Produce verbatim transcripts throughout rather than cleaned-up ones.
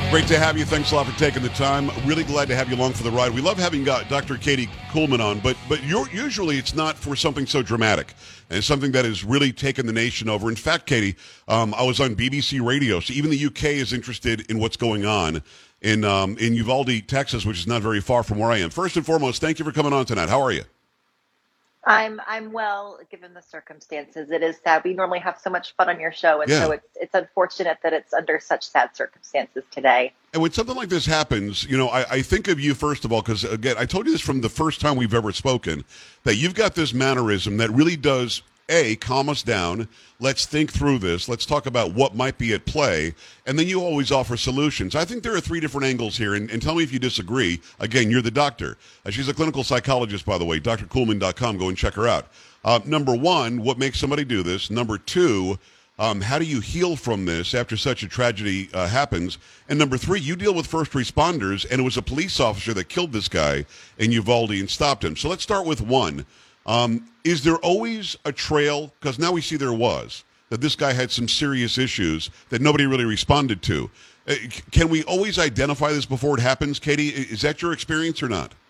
Great to have you. Thanks a lot for taking the time. Really glad to have you along for the ride. We love having uh, Doctor Katie Kuhlman on, but but you're, usually it's not for something so dramatic and something that has really taken the nation over. In fact, Katie, um, I was on B B C Radio, so even the U K is interested in what's going on in um, in Uvalde, Texas, which is not very far from where I am. First and foremost, thank you for coming on tonight. How are you? I'm I'm well, given the circumstances. It is sad. We normally have so much fun on your show, and Yeah. so it's it's unfortunate that it's under such sad circumstances today. And when something like this happens, you know, I, I think of you, first of all, because, again, I told you this from the first time we've ever spoken, that you've got this mannerism that really does, A, calm us down. Let's think through this. Let's talk about what might be at play. And then you always offer solutions. I think there are three different angles here, and, and tell me if you disagree. Again, you're the doctor. Uh, she's a clinical psychologist, by the way, D R Kuhlman dot com. Go and check her out. Uh, number one, what makes somebody do this? Number two, Um, how do you heal from this after such a tragedy uh, happens? And number three, you deal with first responders, and it was a police officer that killed this guy in Uvalde and stopped him. So let's start with one. Um, is there always a trail? Because now we see there was, that this guy had some serious issues that nobody really responded to. Uh, c- can we always identify this before it happens, Katie? I- Is that your experience or not?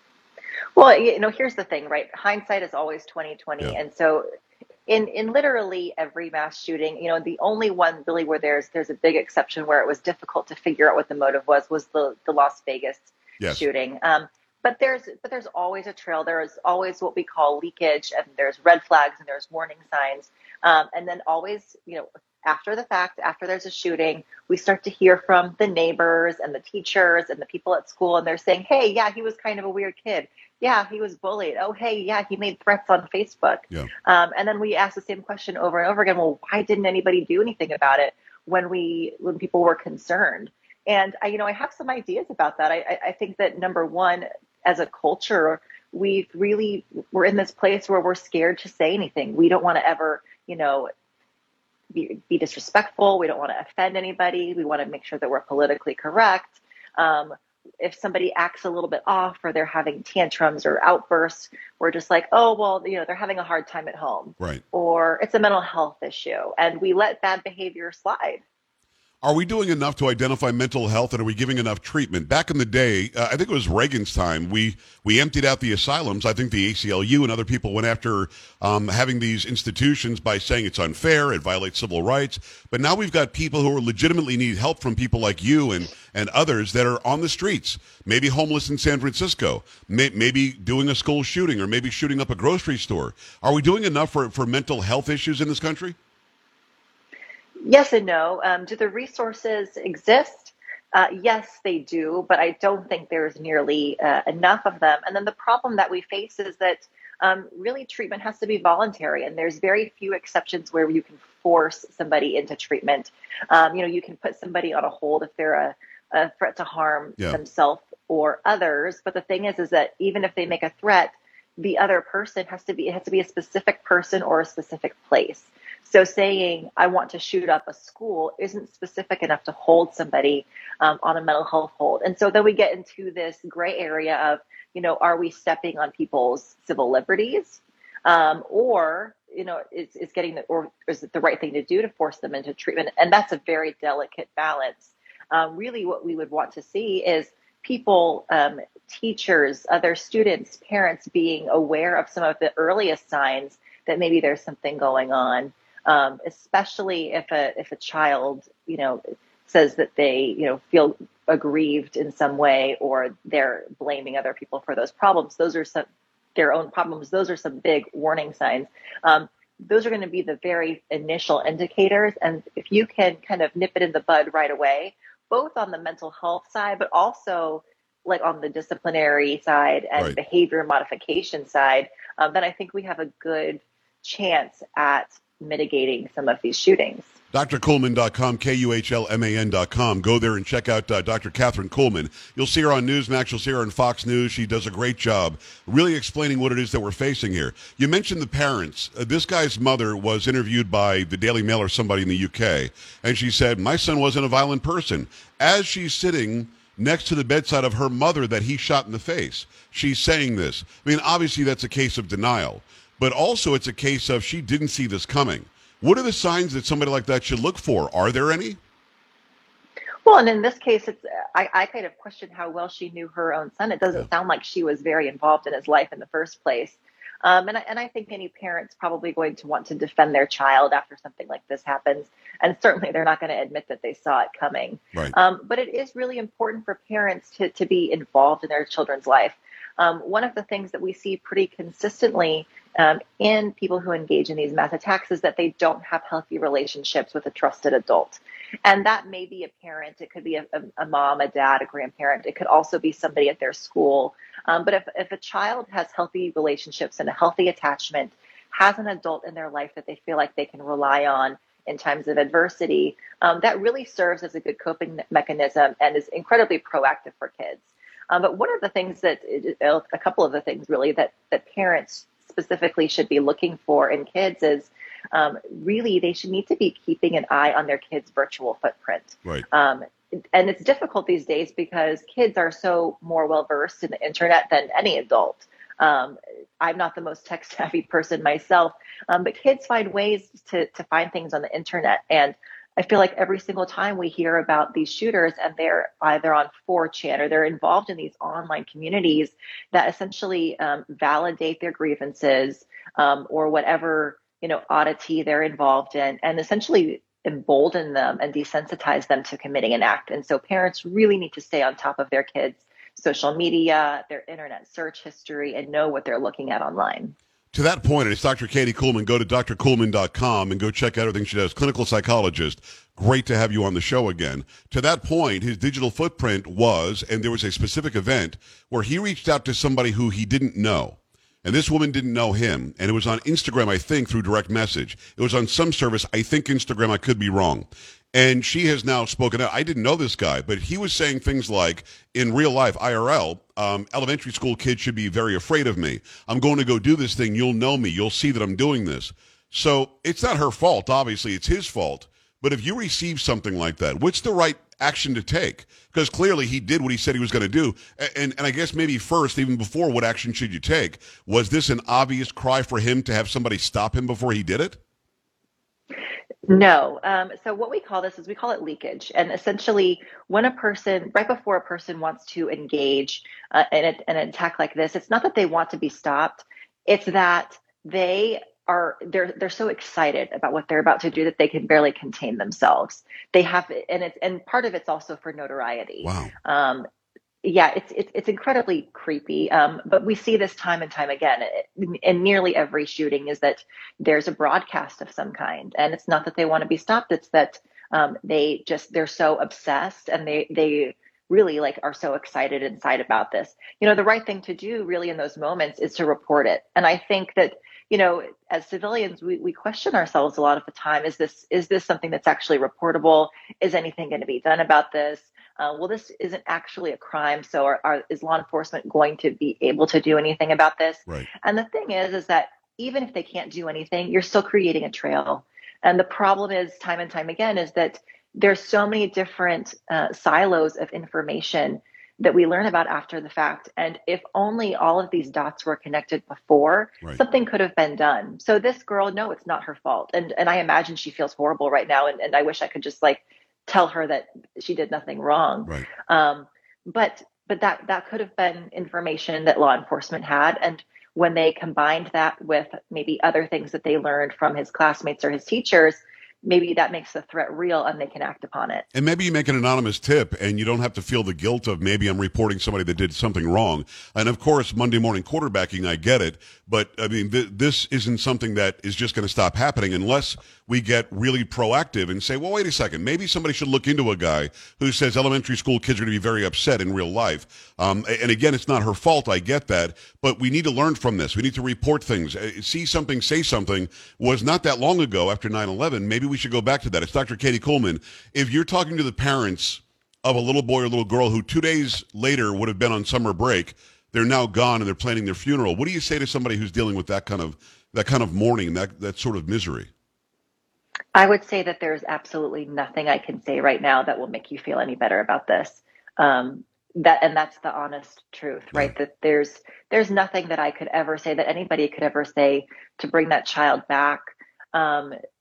Well, you know, here's the thing, right? Hindsight is always twenty twenty, Yeah. and so in in literally every mass shooting, you know, the only one really where there's there's a big exception where it was difficult to figure out what the motive was was the the Las Vegas Yes. shooting. Um, but there's but there's always a trail. There is always what we call leakage, and there's red flags and there's warning signs. Um, and then always, you know, after the fact, after there's a shooting, we start to hear from the neighbors and the teachers and the people at school, and they're saying, "Hey, yeah, he was kind of a weird kid. Yeah, he was bullied. Oh, hey, yeah, he made threats on Facebook." Yeah. Um, and then we ask the same question over and over again. Well, why didn't anybody do anything about it when we when people were concerned? And I, you know, I have some ideas about that. I, I I think that number one, as a culture, we've really we're in this place where we're scared to say anything. We don't want to ever, you know, be, be disrespectful. We don't want to offend anybody. We want to make sure that we're politically correct. Um, if somebody acts a little bit off or they're having tantrums or outbursts, we're just like, oh, well, you know, they're having a hard time at home. Right. Or it's a mental health issue. And we let bad behavior slide. Are we doing enough to identify mental health, and are we giving enough treatment? Back in the day, uh, I think it was Reagan's time, we, we emptied out the asylums. I think the A C L U and other people went after um, having these institutions by saying it's unfair, it violates civil rights. But now we've got people who are legitimately need help from people like you and, and others that are on the streets, maybe homeless in San Francisco, may, maybe doing a school shooting or maybe shooting up a grocery store. Are we doing enough for, for mental health issues in this country? Yes and no. Um, do the resources exist? Uh, yes, they do, but I don't think there's nearly uh, enough of them. And then the problem that we face is that um, really treatment has to be voluntary, and there's very few exceptions where you can force somebody into treatment. Um, you know, you can put somebody on a hold if they're a, a threat to harm Yeah. themselves or others. But the thing is, is that even if they make a threat, the other person has to be, it has to be a specific person or a specific place. So saying, I want to shoot up a school isn't specific enough to hold somebody um, on a mental health hold. And so then we get into this gray area of, you know, are we stepping on people's civil liberties? Um, or, you know, is, is getting the, or is it the right thing to do to force them into treatment? And that's a very delicate balance. Um, really what we would want to see is people, um, teachers, other students, parents being aware of some of the earliest signs that maybe there's something going on. Um, especially if a if a child, you know, says that they, you know, feel aggrieved in some way, or they're blaming other people for those problems. Those are some their own problems. Those are some big warning signs. Um, those are going to be the very initial indicators. And if you can kind of nip it in the bud right away, both on the mental health side, but also like on the disciplinary side and Right. behavior modification side, um, then I think we have a good chance at mitigating some of these shootings. D R Kuhlman dot com, K U H L M A N dot com. Go there and check out uh, Doctor Catherine Kuhlman. You'll see her on Newsmax. You'll see her on Fox News. She does a great job really explaining what it is that we're facing here. You mentioned the parents. Uh, this guy's mother was interviewed by the Daily Mail or somebody in the U K, and she said, my son wasn't a violent person. As she's sitting next to the bedside of her mother that he shot in the face, she's saying this. I mean, obviously that's a case of denial, but also it's a case of she didn't see this coming. What are the signs that somebody like that should look for? Are there any? Well, and in this case, it's I, I kind of question how well she knew her own son. It Yeah. doesn't sound like she was very involved in his life in the first place. Um, and, I, and I think any parent's probably going to want to defend their child after something like this happens. And certainly they're not going to admit that they saw it coming. Right. Um, but it is really important for parents to, to be involved in their children's life. Um, one of the things that we see pretty consistently um, in people who engage in these mass attacks is that they don't have healthy relationships with a trusted adult. And that may be a parent. It could be a, a, a mom, a dad, a grandparent. It could also be somebody at their school. Um, but if, if a child has healthy relationships and a healthy attachment, has an adult in their life that they feel like they can rely on in times of adversity, um, that really serves as a good coping mechanism and is incredibly proactive for kids. Um, but one of the things that, a couple of the things really that, that parents specifically should be looking for in kids is um, really they should need to be keeping an eye on their kids' virtual footprint. Right. Um, and it's difficult these days because kids are so more well versed in the internet than any adult. Um, I'm not the most tech savvy person myself, um, but kids find ways to, to find things on the internet. And I feel like every single time we hear about these shooters and they're either on four chan or they're involved in these online communities that essentially um, validate their grievances um, or whatever, you know, oddity they're involved in, and essentially embolden them and desensitize them to committing an act. And so parents really need to stay on top of their kids' social media, their internet search history, and know what they're looking at online. To that point, and it's Doctor Katie Kuhlman. Go to d r kuhlman dot com and go check out everything she does. Clinical psychologist. Great to have you on the show again. To that point, his digital footprint was, and there was a specific event where he reached out to somebody who he didn't know. And this woman didn't know him. And it was on Instagram, I think, through direct message. It was on some service. I think Instagram. I could be wrong. And she has now spoken out. I didn't know this guy, but he was saying things like, in real life, I R L, um, elementary school kids should be very afraid of me. I'm going to go do this thing. You'll know me. You'll see that I'm doing this. So it's not her fault. Obviously, it's his fault. But if you receive something like that, what's the right action to take? Because clearly he did what he said he was going to do. And, and I guess maybe first, even before, what action should you take? Was this an obvious cry for him to have somebody stop him before he did it? No. Um, so what we call this is we call it leakage. And essentially, when a person, right before a person wants to engage uh, in, a, in an attack like this, it's not that they want to be stopped. It's that they are, they're, they're so excited about what they're about to do that they can barely contain themselves. They have, and it's, and part of it's also for notoriety. Wow. Um, yeah, it's, it's, it's incredibly creepy. Um, but we see this time and time again in, in nearly every shooting is that there's a broadcast of some kind. And it's not that they want to be stopped. It's that um, they just, they're so obsessed and they, they really like are so excited inside about this. You know, the right thing to do really in those moments is to report it. And I think that, you know, as civilians, we, we question ourselves a lot of the time. Is this, is this something that's actually reportable? Is anything going to be done about this? Uh, well, this isn't actually a crime. So are, are, is law enforcement going to be able to do anything about this? Right. And the thing is, is that even if they can't do anything, you're still creating a trail. And the problem is time and time again, is that there's so many different uh, silos of information that we learn about after the fact. And if only all of these dots were connected before, Right. something could have been done. So this girl, no, it's not her fault. And and I imagine she feels horrible right now. And, and I wish I could just like tell her that she did nothing wrong. Right. Um, but but that that could have been information that law enforcement had. And when they combined that with maybe other things that they learned from his classmates or his teachers, maybe that makes the threat real and they can act upon it. And maybe you make an anonymous tip and you don't have to feel the guilt of maybe I'm reporting somebody that did something wrong. And of course, Monday morning quarterbacking, I get it. But I mean, th- this isn't something that is just going to stop happening unless we get really proactive and say, well, wait a second, maybe somebody should look into a guy who says elementary school kids are going to be very upset in real life. Um, and again, it's not her fault. I get that. But we need to learn from this. We need to report things. See something, say something was not that long ago after nine eleven. Maybe we should go back to that. It's Doctor Katie Kuhlman. If you're talking to the parents of a little boy or little girl who two days later would have been on summer break, they're now gone and they're planning their funeral, what do you say to somebody who's dealing with that kind of that kind of mourning, that that sort of misery? I would say that there's absolutely nothing I can say right now that will make you feel any better about this. Um, that and that's the honest truth, right? Yeah. That there's there's nothing that I could ever say that anybody could ever say to bring that child back. Um,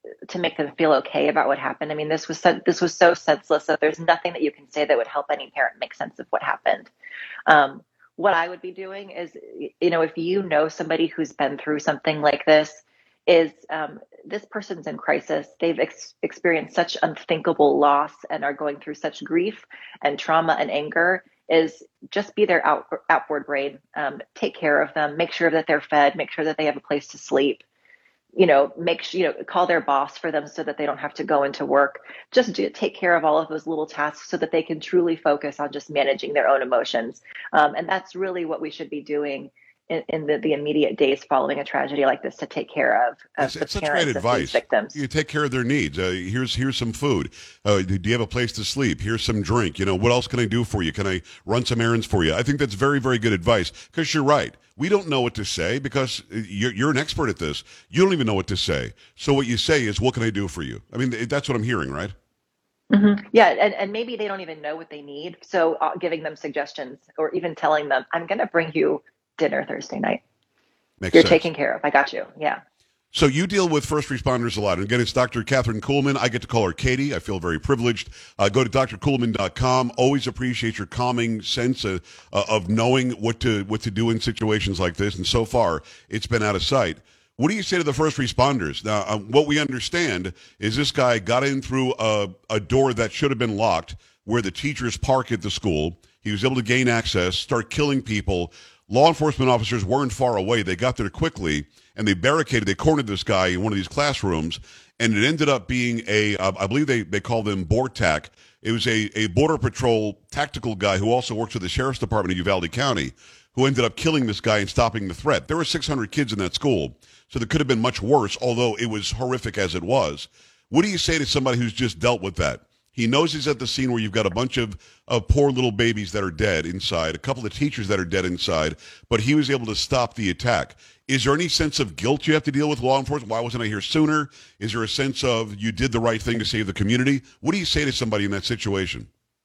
to make them feel okay about what happened. I mean, this was so, this was so senseless that there's nothing that you can say that would help any parent make sense of what happened. Um, what I would be doing is, you know, if you know somebody who's been through something like this, is um, this person's in crisis. They've ex- experienced such unthinkable loss and are going through such grief and trauma and anger. Is just be their out, outward brain. Um, take care of them. Make sure that they're fed. Make sure that they have a place to sleep. You know, make sure, you know, call their boss for them so that they don't have to go into work. Just do take care of all of those little tasks so that they can truly focus on just managing their own emotions. Um, and that's really what we should be doing in, in the, the immediate days following a tragedy like this, to take care of, of It's, the it's such great parents of these advice. victims. You take care of their needs. Uh, here's here's some food. Uh, do you have a place to sleep? Here's some drink. You know, what else can I do for you? Can I run some errands for you? I think that's very, very good advice, because you're right. We don't know what to say, because you're, you're an expert at this. You don't even know what to say. So what you say is, what can I do for you? I mean, that's what I'm hearing, right? Mm-hmm. Yeah, and, and maybe they don't even know what they need. So uh, giving them suggestions, or even telling them, I'm going to bring you dinner Thursday night. Makes You're sense. taken care of. I got you. Yeah. So you deal with first responders a lot. And again, it's Doctor Catherine Kuhlman. I get to call her Katie. I feel very privileged. Uh, go to d r kuhlman dot com. Always appreciate your calming sense of, uh, of knowing what to what to do in situations like this. And so far, it's been out of sight. What do you say to the first responders? Now, uh, what we understand is this guy got in through a, a door that should have been locked, where the teachers park at the school. He was able to gain access, start killing people. Law enforcement officers weren't far away. They got there quickly, and they barricaded, they cornered this guy in one of these classrooms, and it ended up being a, uh, I believe they, they called him BORTAC. It was a, a Border Patrol tactical guy who also works for the Sheriff's Department of Uvalde County, who ended up killing this guy and stopping the threat. There were six hundred kids in that school, so there could have been much worse, although it was horrific as it was. What do you say to somebody who's just dealt with that? He knows he's at the scene where you've got a bunch of, of poor little babies that are dead inside, a couple of teachers that are dead inside, but he was able to stop the attack. Is there any sense of guilt you have to deal with, law enforcement? Why wasn't I here sooner? Is there a sense of you did the right thing to save the community? What do you say to somebody in that situation?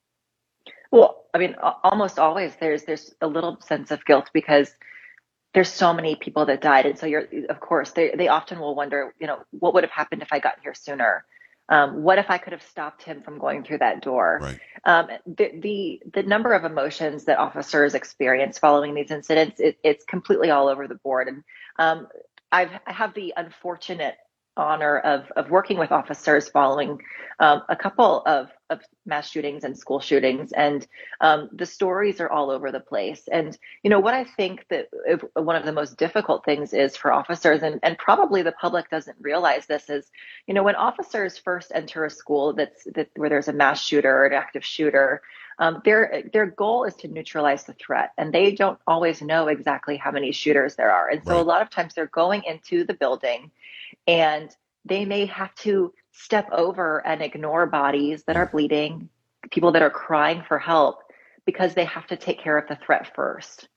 Well, I mean, almost always there's there's a little sense of guilt, because there's so many people that died, and so you're, of course, they they often will wonder, you know, what would have happened if I got here sooner? Um, what if I could have stopped him from going through that door? Right. Um, the, the the number of emotions that officers experience following these incidents, it, it's completely all over the board. And um, I've, I have the unfortunate honor of of working with officers following um, a couple of, of mass shootings and school shootings, and um, the stories are all over the place. And you know what I think that if, one of the most difficult things is for officers, and, and probably the public doesn't realize this, is you know when officers first enter a school that's that where there's a mass shooter or an active shooter, um, their their goal is to neutralize the threat, and they don't always know exactly how many shooters there are, and so Right. a lot of times they're going into the building, and they may have to step over and ignore bodies that are bleeding, people that are crying for help, because they have to take care of the threat first.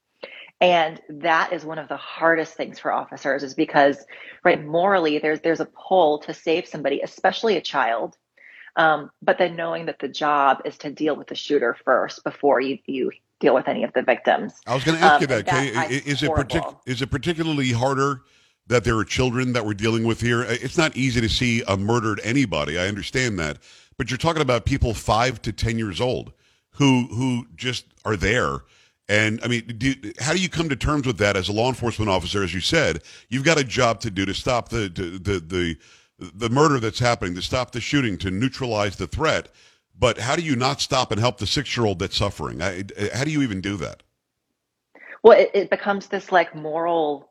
And that is one of the hardest things for officers, is because, right, morally, there's there's a pull to save somebody, especially a child. Um, but then knowing that the job is to deal with the shooter first before you, you deal with any of the victims. I was going to ask Um, you that, and that Kay. is Is it, partic- horrible. is it particularly harder that there are children that we're dealing with here? It's not easy to see a murdered anybody. I understand that. But you're talking about people five to ten years old who who just are there. And, I mean, do, how do you come to terms with that as a law enforcement officer? As you said, you've got a job to do to stop the the the, the, the murder that's happening, to stop the shooting, to neutralize the threat. But how do you not stop and help the six-year-old that's suffering? I, how do you even do that? Well, it, it becomes this like moral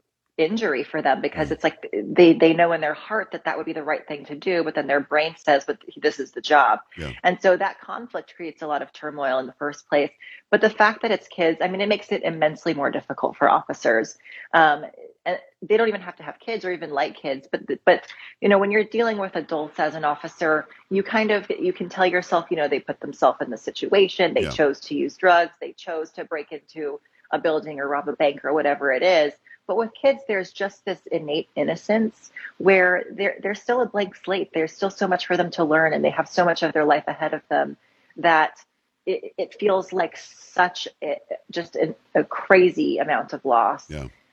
injury for them, because it's like they they know in their heart that that would be the right thing to do, but then their brain says, but this is the job. Yeah. And so that conflict creates a lot of turmoil in the first place. But the fact that it's kids, I mean, it makes it immensely more difficult for officers. Um, and they don't even have to have kids or even like kids, but but you know, when you're dealing with adults as an officer, you kind of you can tell yourself, you know, they put themselves in the situation, they Yeah. chose to use drugs, they chose to break into a building or rob a bank or whatever it is. But with kids, there's just this innate innocence where they're, they're still a blank slate. There's still so much for them to learn, and they have so much of their life ahead of them that it, it feels like such a, just a, a crazy amount of loss. Yeah.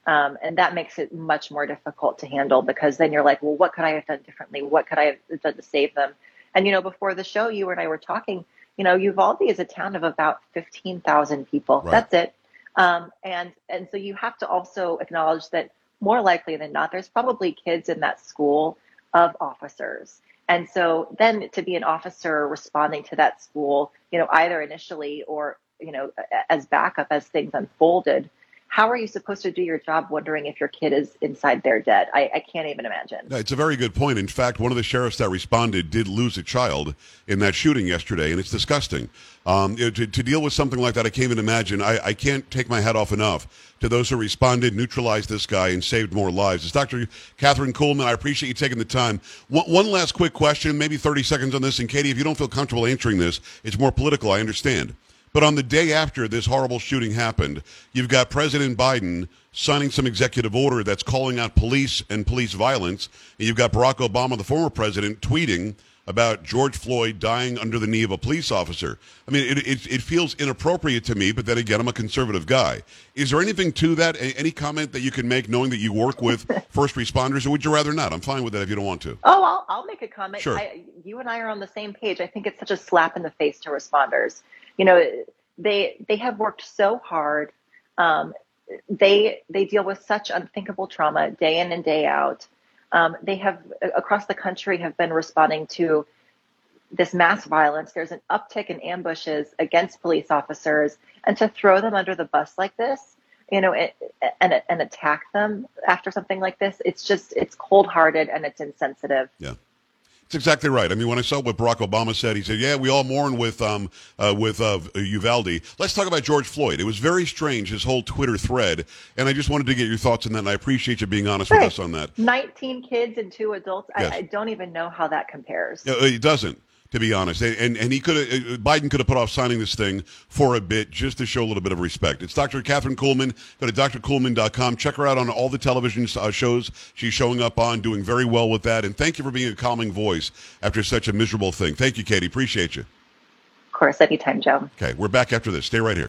Um, and that makes it much more difficult to handle because then you're like, well, what could I have done differently? What could I have done to save them? And, you know, before the show, you and I were talking, you know, Uvalde is a town of about fifteen thousand people. Right. That's it. Um, and, and so you have to also acknowledge that more likely than not, there's probably kids in that school of officers. And so then to be an officer responding to that school, you know, either initially or, you know, as backup as things unfolded, how are you supposed to do your job wondering if your kid is inside there dead? I, I can't even imagine. It's a very good point. In fact, one of the sheriffs that responded did lose a child in that shooting yesterday, and it's disgusting. Um, to, to deal with something like that, I can't even imagine. I, I can't take my hat off enough to those who responded, neutralized this guy, and saved more lives. It's Doctor Kathryn Kuhlman. I appreciate you taking the time. One, one last quick question, maybe thirty seconds on this. And Katie, if you don't feel comfortable answering this, it's more political, I understand. But on the day after this horrible shooting happened, you've got President Biden signing some executive order that's calling out police and police violence. And you've got Barack Obama, the former president, tweeting about George Floyd dying under the knee of a police officer. I mean, it, it, it feels inappropriate to me, but then again, I'm a conservative guy. Is there anything to that? A, any comment that you can make knowing that you work with first responders, or would you rather not? I'm fine with that if you don't want to. Oh, I'll, I'll make a comment. Sure. I, you and I are on the same page. I think it's such a slap in the face to responders. You know, they they have worked so hard. Um, they they deal with such unthinkable trauma day in and day out. Um, they have across the country have been responding to this mass violence. There's an uptick in ambushes against police officers, and to throw them under the bus like this, you know, and and, and attack them after something like this, it's just it's cold-hearted and it's insensitive. Yeah. That's exactly right. I mean, when I saw what Barack Obama said, he said, yeah, we all mourn with um uh, with uh, Uvalde. Let's talk about George Floyd. It was very strange, his whole Twitter thread, and I just wanted to get your thoughts on that, and I appreciate you being honest Right. with us on that. nineteen kids and two adults. Yes. I, I don't even know how that compares. No, it doesn't, to be honest. And and he could have, Biden could have put off signing this thing for a bit just to show a little bit of respect. It's Doctor Kathryn Kuhlman. Go to D R kuhlman dot com. Check her out on all the television uh, shows she's showing up on, doing very well with that. And thank you for being a calming voice after such a miserable thing. Thank you, Katie. Appreciate you. Of course, anytime, Joe. Okay, we're back after this. Stay right here.